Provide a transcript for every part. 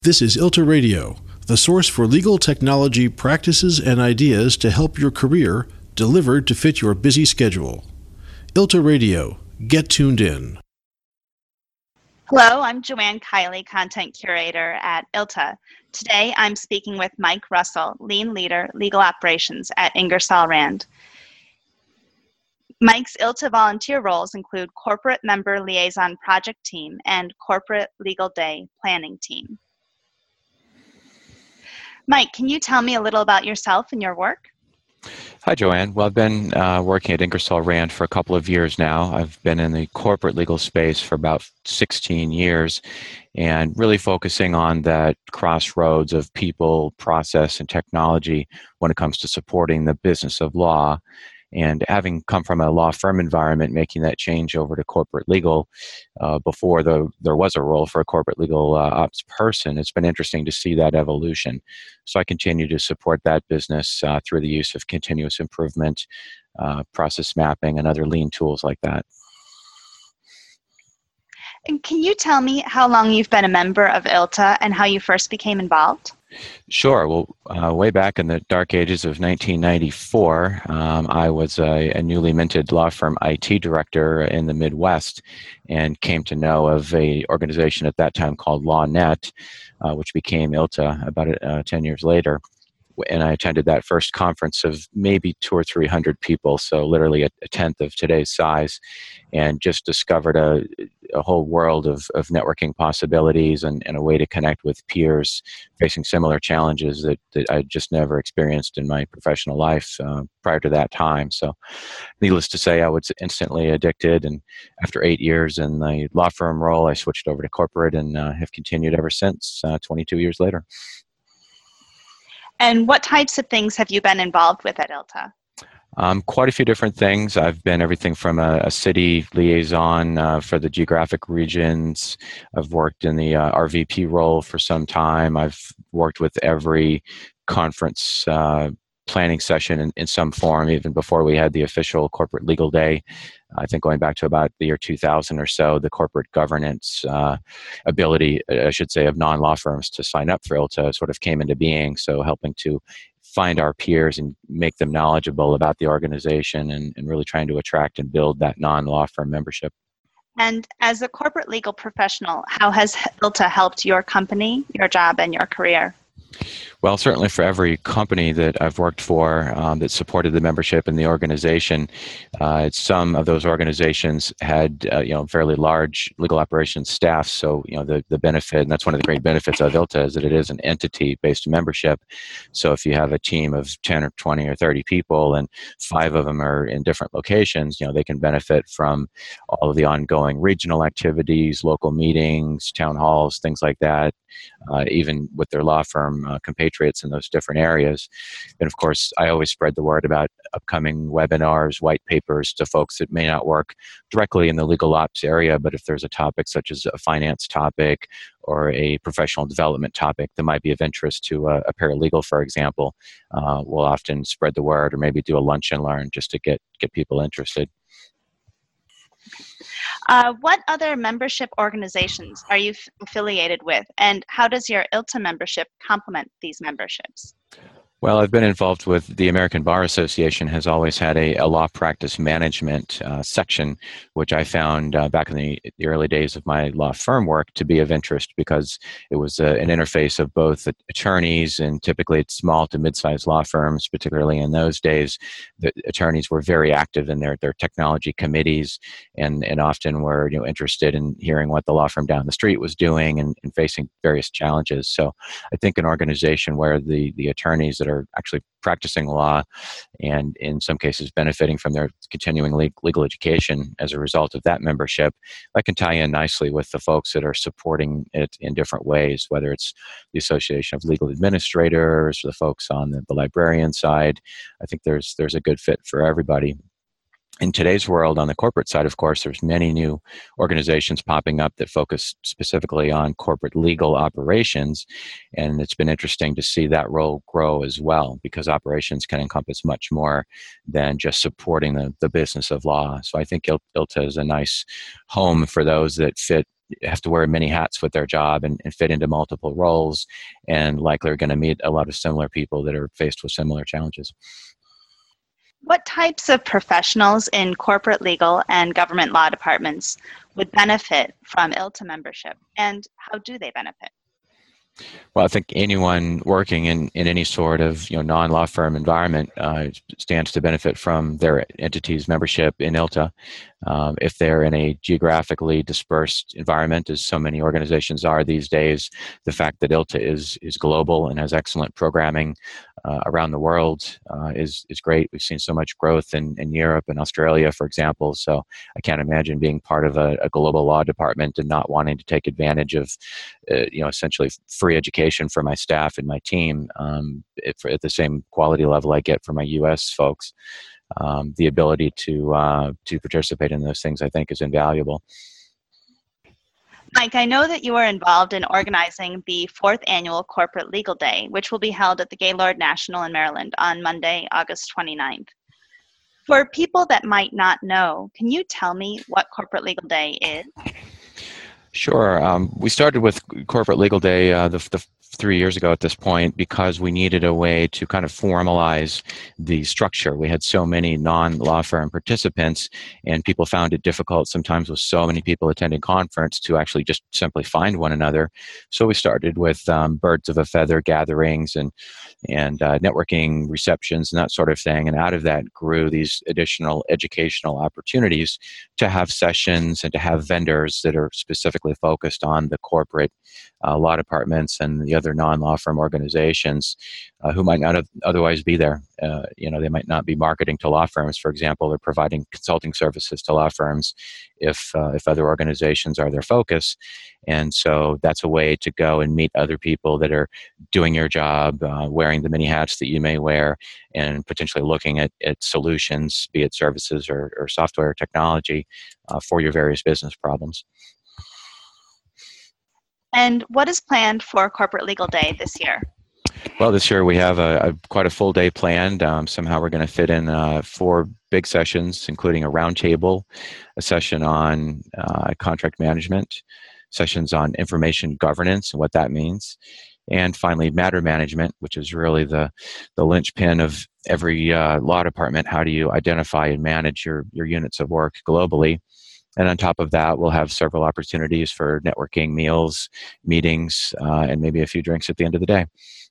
This is ILTA Radio, the source for legal technology practices and ideas to help your career, delivered to fit your busy schedule. ILTA Radio. Get tuned in. Hello, I'm Joanne Kiley, Content Curator at ILTA. Today I'm speaking with Mike Russell, Lean Leader, Legal Operations at Ingersoll Rand. Mike's ILTA volunteer roles include Corporate Member Liaison Project Team and Corporate Legal Day Planning Team. Mike, can you tell me a little about yourself and your work? Hi, Joanne. Well, I've been working at Ingersoll Rand for a couple of years now. I've been in the corporate legal space for about 16 years and really focusing on that crossroads of people, process, and technology when it comes to supporting the business of law. And having come from a law firm environment, making that change over to corporate legal before there was a role for a corporate legal ops person, it's been interesting to see that evolution. So I continue to support that business through the use of continuous improvement, process mapping, and other lean tools like that. And can you tell me how long you've been a member of ILTA and how you first became involved? Sure. Well, way back in the dark ages of 1994, I was a newly minted law firm IT director in the Midwest and came to know of an organization at that time called LawNet, which became ILTA about 10 years later. And I attended that first conference of maybe 200 or 300 people, so literally a tenth of today's size, and just discovered a whole world of networking possibilities and a way to connect with peers facing similar challenges that I just never experienced in my professional life prior to that time. So needless to say, I was instantly addicted, and after 8 years in the law firm role, I switched over to corporate and have continued ever since, 22 years later. And what types of things have you been involved with at ILTA? Quite a few different things. I've been everything from a city liaison for the geographic regions. I've worked in the RVP role for some time. I've worked with every conference planning session in some form, even before we had the official corporate legal day. I think going back to about the year 2000 or so, the corporate governance ability, I should say, of non-law firms to sign up for ILTA sort of came into being. So helping to find our peers and make them knowledgeable about the organization and really trying to attract and build that non-law firm membership. And as a corporate legal professional, how has ILTA helped your company, your job, and your career? Well, certainly for every company that I've worked for that supported the membership in the organization, some of those organizations had fairly large legal operations staff. So the benefit, and that's one of the great benefits of ILTA, is that it is an entity-based membership. So if you have a team of 10 or 20 or 30 people and 5 of them are in different locations, they can benefit from all of the ongoing regional activities, local meetings, town halls, things like that, even with their law firm compatriots in those different areas. And of course, I always spread the word about upcoming webinars, white papers to folks that may not work directly in the legal ops area, but if there's a topic such as a finance topic or a professional development topic that might be of interest to a paralegal, for example, we'll often spread the word or maybe do a lunch and learn just to get people interested. What other membership organizations are you affiliated with, and how does your ILTA membership complement these memberships? Well, I've been involved with the American Bar Association, has always had a law practice management section, which I found back in the early days of my law firm work to be of interest because it was an interface of both attorneys, and typically it's small to mid-sized law firms, particularly in those days. The attorneys were very active in their technology committees and often were interested in hearing what the law firm down the street was doing and facing various challenges. So I think an organization where the attorneys that are actually practicing law and in some cases benefiting from their continuing legal education as a result of that membership, that can tie in nicely with the folks that are supporting it in different ways, whether it's the Association of Legal Administrators or the folks on the librarian side. I think there's a good fit for everybody. In today's world, on the corporate side, of course, there's many new organizations popping up that focus specifically on corporate legal operations, and it's been interesting to see that role grow as well, because operations can encompass much more than just supporting the business of law. So I think ILTA is a nice home for those that fit have to wear many hats with their job and fit into multiple roles, and likely are going to meet a lot of similar people that are faced with similar challenges. What types of professionals in corporate legal and government law departments would benefit from ILTA membership, and how do they benefit? Well, I think anyone working in any sort of non-law firm environment stands to benefit from their entity's membership in ILTA. If they're in a geographically dispersed environment, as so many organizations are these days, the fact that ILTA is global and has excellent programming around the world is great. We've seen so much growth in Europe and Australia, for example, so I can't imagine being part of a global law department and not wanting to take advantage of essentially free education for my staff and my team at the same quality level I get for my U.S. folks. The ability to participate in those things, I think, is invaluable. Mike, I know that you are involved in organizing the 4th Annual Corporate Legal Day, which will be held at the Gaylord National in Maryland on Monday, August 29th. For people that might not know, can you tell me what Corporate Legal Day is? Sure. We started with Corporate Legal Day the 3 years ago at this point because we needed a way to kind of formalize the structure. We had so many non-law firm participants, and people found it difficult sometimes with so many people attending conference to actually just simply find one another. So we started with birds of a feather gatherings and networking receptions and that sort of thing. And out of that grew these additional educational opportunities to have sessions and to have vendors that are specifically focused on the corporate law departments and the other non-law firm organizations who might not otherwise be there. They might not be marketing to law firms, for example, or providing consulting services to law firms if other organizations are their focus. And so that's a way to go and meet other people that are doing your job, wearing the many hats that you may wear, and potentially looking at solutions, be it services or software or technology, for your various business problems. And what is planned for Corporate Legal Day this year? Well, this year we have quite a full day planned. Somehow we're going to fit in 4 big sessions, including a roundtable, a session on contract management, sessions on information governance and what that means, and finally matter management, which is really the linchpin of every law department. How do you identify and manage your units of work globally? And on top of that, we'll have several opportunities for networking, meals, meetings, and maybe a few drinks at the end of the day.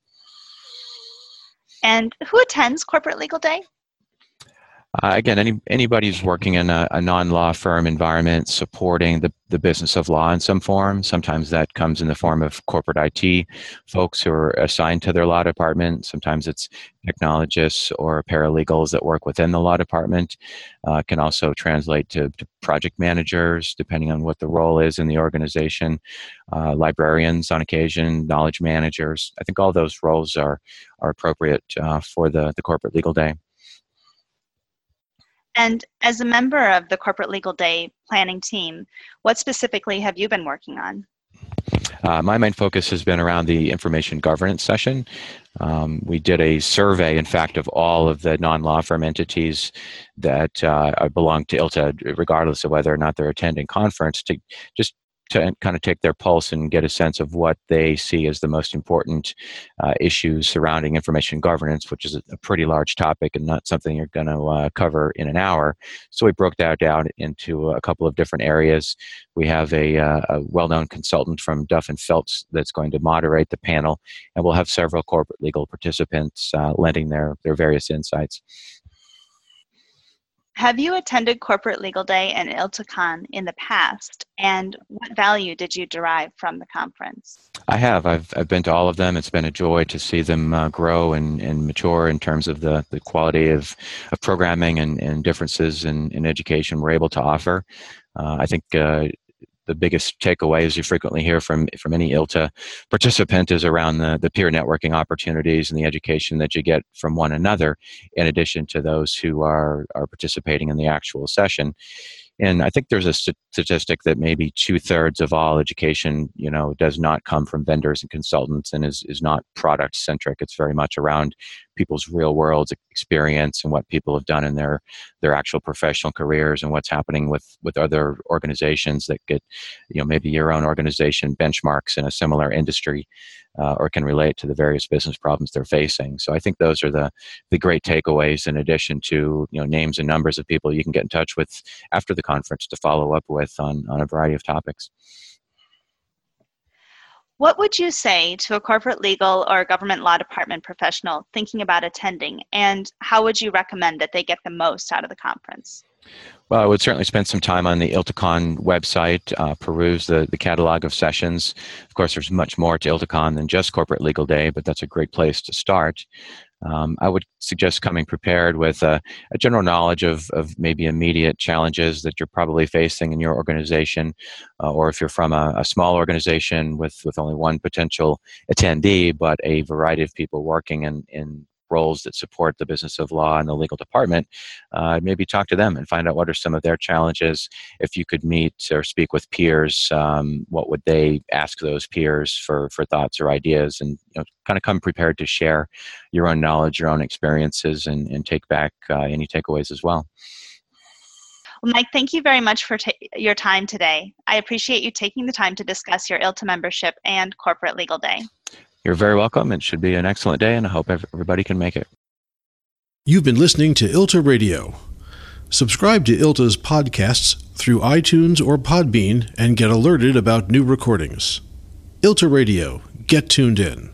And who attends Corporate Legal Day? Again, anybody who's working in a non-law firm environment supporting the business of law in some form. Sometimes that comes in the form of corporate IT folks who are assigned to their law department. Sometimes it's technologists or paralegals that work within the law department. Can also translate to project managers, depending on what the role is in the organization. Librarians on occasion, knowledge managers. I think all those roles are appropriate for the Corporate Legal Day. And as a member of the Corporate Legal Day planning team, what specifically have you been working on? My main focus has been around the information governance session. We did a survey, in fact, of all of the non-law firm entities that belong to ILTA, regardless of whether or not they're attending conference, to kind of take their pulse and get a sense of what they see as the most important issues surrounding information governance, which is a pretty large topic and not something you're going to cover in an hour. So we broke that down into a couple of different areas. We have a well-known consultant from Duff & Phelps that's going to moderate the panel, and we'll have several corporate legal participants lending their various insights. Have you attended Corporate Legal Day and ILTACon in the past, and what value did you derive from the conference? I have. I've been to all of them. It's been a joy to see them grow and mature in terms of the quality of programming and differences in education we're able to offer. I think the biggest takeaway, as you frequently hear from any ILTA participant, is around the peer networking opportunities and the education that you get from one another, in addition to those who are participating in the actual session. And I think there's a statistic that maybe 2/3 of all education, does not come from vendors and consultants and is not product centric. It's very much around people's real world experience and what people have done in their actual professional careers and what's happening with other organizations that get, maybe your own organization benchmarks in a similar industry or can relate to the various business problems they're facing. So I think those are the great takeaways, in addition to names and numbers of people you can get in touch with after the conference to follow up with on a variety of topics. What would you say to a corporate legal or government law department professional thinking about attending, and how would you recommend that they get the most out of the conference? Well, I would certainly spend some time on the ILTACON website, peruse the catalog of sessions. Of course, there's much more to ILTACON than just Corporate Legal Day, but that's a great place to start. I would suggest coming prepared with a general knowledge of maybe immediate challenges that you're probably facing in your organization, or if you're from a small organization with only one potential attendee, but a variety of people working in roles that support the business of law and the legal department, maybe talk to them and find out what are some of their challenges. If you could meet or speak with peers, what would they ask those peers for thoughts or ideas, and kind of come prepared to share your own knowledge, your own experiences, and take back any takeaways as well. Well, Mike, thank you very much for your time today. I appreciate you taking the time to discuss your ILTA membership and Corporate Legal Day. You're very welcome. It should be an excellent day, and I hope everybody can make it. You've been listening to ILTA Radio. Subscribe to ILTA's podcasts through iTunes or Podbean and get alerted about new recordings. ILTA Radio. Get tuned in.